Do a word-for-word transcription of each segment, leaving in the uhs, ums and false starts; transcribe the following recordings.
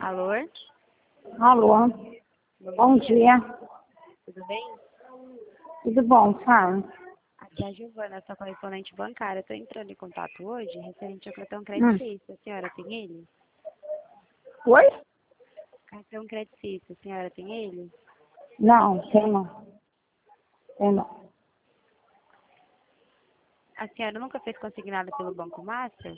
Alô? Alô, bom dia. Tudo bem? Tudo bom, fala. Aqui é a Giovana, sua correspondente bancária. Estou entrando em contato hoje referente ao cartão Hum. Credit. A senhora tem ele? Oi? Cartão Credit, a senhora tem ele? Não, tem não. Tem não. A senhora nunca fez consignado pelo Banco Master?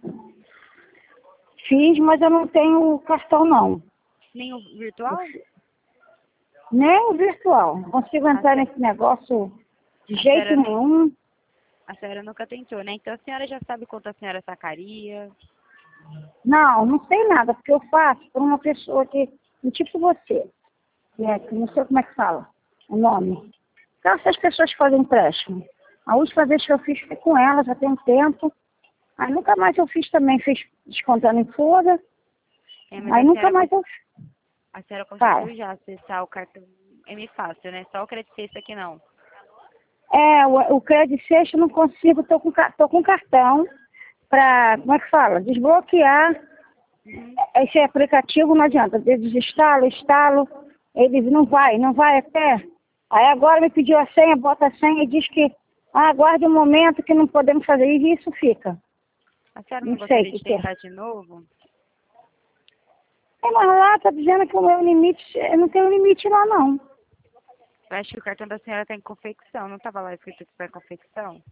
Fiz, mas eu não tenho cartão não. Nem o virtual? Nem o virtual. Não consigo entrar Ah, nesse negócio de A jeito senhora, nenhum. a senhora nunca tentou, né? Então a senhora já sabe quanto a senhora sacaria. Não, não sei nada, porque eu faço por uma pessoa que, tipo você, que é, que não sei como é que fala o nome. Então, essas pessoas que fazem empréstimo. A última vez que eu fiz foi com ela, já tem um tempo. Aí nunca mais eu fiz também, fiz descontando em folha. É, mas Aí a nunca senhora, mais cons- eu... a senhora Fala. conseguiu já acessar o cartão M Fácil, né? Só o Credit aqui não. É, o, o crédito sexta eu não consigo, tô com, ca- tô com cartão para, como é que fala? Desbloquear Uhum. esse aplicativo, não adianta. Eu desinstalo, instalo, ele não vai, não vai até. Aí agora me pediu a senha, bota a senha e diz que ah, aguarde um momento que não podemos fazer isso e isso fica. A senhora não Não sei o gostaria que de que é. tentar de novo? É, mas lá tá dizendo que o meu limite, eu não tenho limite lá não. Eu acho que o cartão da senhora está em confecção. Não estava lá escrito que está em confecção?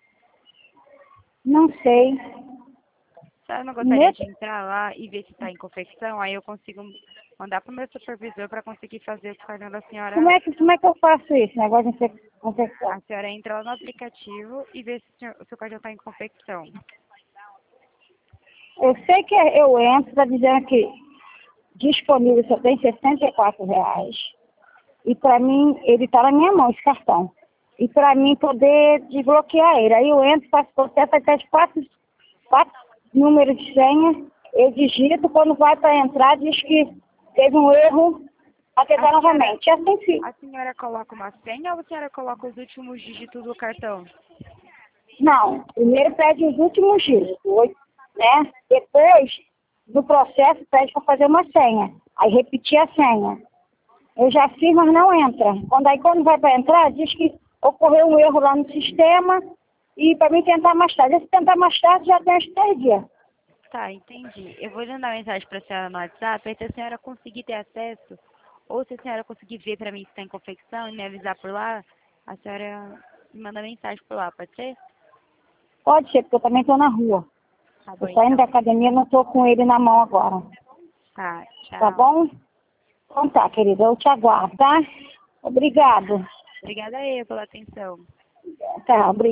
Não sei. A senhora não gostaria Nesse, de entrar lá e ver se está em confecção? Aí eu consigo mandar para o meu supervisor para conseguir fazer o cartão da como, senhora. é que, como é que eu faço isso, negócio de infec- infecção? A senhora entra lá no aplicativo e vê se o senhor- o seu cartão está em confecção. Eu sei que eu entro, está dizendo que disponível só tem sessenta e quatro reais. E para mim, ele está na minha mão, esse cartão. E para mim poder desbloquear ele. Aí eu entro, faço processo, até as quatro, quatro números de senha, eu digito, quando vai para entrar, diz que teve um erro, para tentar A senhora, novamente. E assim fica. a senhora coloca uma senha ou a senhora coloca os últimos dígitos do cartão? Não, primeiro pede os últimos dígitos, oito, né? Depois, no processo, pede para fazer uma senha. Aí repetir a senha. Eu já fiz, mas não entra. Quando aí quando vai para entrar, diz que ocorreu um erro lá no sistema e para mim tentar mais tarde. Se tentar mais tarde, já tem uns três dias. Tá, entendi. Eu vou mandar mensagem para a senhora no WhatsApp, aí se a senhora conseguir ter acesso, ou se a senhora conseguir ver para mim se está em confecção e me avisar por lá, a senhora me manda mensagem por lá, pode ser? Pode ser, porque eu também estou na rua. Tá bom, Eu saindo da então. academia, não estou com ele na mão agora. Tá, Tá tchau. bom? Então tá, querida. Eu te aguardo, tá? Obrigado. Obrigada aí pela atenção. Tá, obrigada.